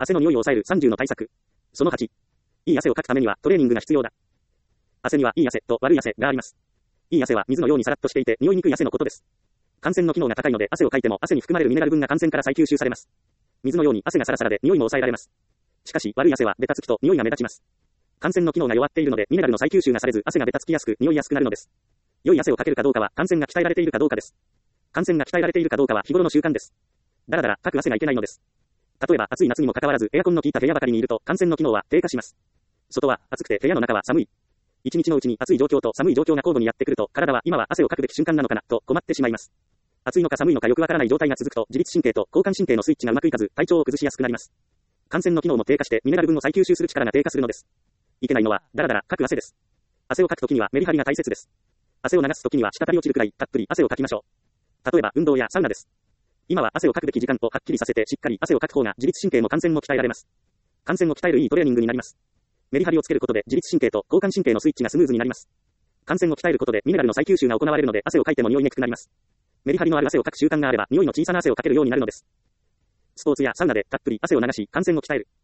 汗の匂いを抑える30の対策。その8。いい汗をかくためにはトレーニングが必要だ。汗にはいい汗と悪い汗があります。いい汗は水のようにさらっとしていて匂いにくい汗のことです。汗腺の機能が高いので汗をかいても汗に含まれるミネラル分が汗腺から再吸収されます。水のように汗がサラサラで匂いも抑えられます。しかし悪い汗はベタつきと匂いが目立ちます。汗腺の機能が弱っているのでミネラルの再吸収がされず汗がベタつきやすく匂いやすくなるのです。良い汗をかけるかどうかは汗腺が鍛えられているかどうかです。汗腺が鍛えられているかどうかは日頃の習慣です。だらだらかく汗がいけないのです。例えば暑い夏にもかかわらずエアコンの効いた部屋ばかりにいると汗腺の機能は低下します。外は暑くて部屋の中は寒い。一日のうちに暑い状況と寒い状況が交互にやってくると体は今は汗をかくべき瞬間なのかなと困ってしまいます。暑いのか寒いのかよくわからない状態が続くと自律神経と交感神経のスイッチがうまくいかず体調を崩しやすくなります。汗腺の機能も低下してミネラル分を再吸収する力が低下するのです。いけないのはだらだらかく汗です。汗をかくときにはメリハリが大切です。汗を流すときには滴り落ちるくらいたっぷり汗をかきましょう。例えば運動やサウナです。今は汗をかくべき時間をはっきりさせてしっかり汗をかく方が自律神経も汗腺も鍛えられます。汗腺を鍛えるいいトレーニングになります。メリハリをつけることで自律神経と交感神経のスイッチがスムーズになります。汗腺を鍛えることでミネラルの再吸収が行われるので汗をかいても匂いにくくなります。メリハリのある汗をかく習慣があれば匂いの小さな汗をかけるようになるのです。スポーツやサウナでたっぷり汗を流し汗腺を鍛える。